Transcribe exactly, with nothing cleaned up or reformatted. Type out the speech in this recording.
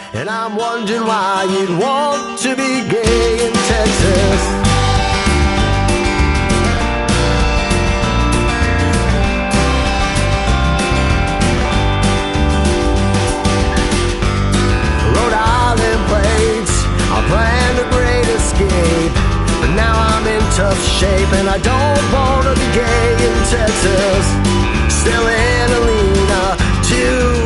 And I'm wondering why you'd want to be gay in Texas. Rhode Island plates, I planned a great escape, but now I'm in tough shape and I don't want to be gay in Texas. Still in Alena, too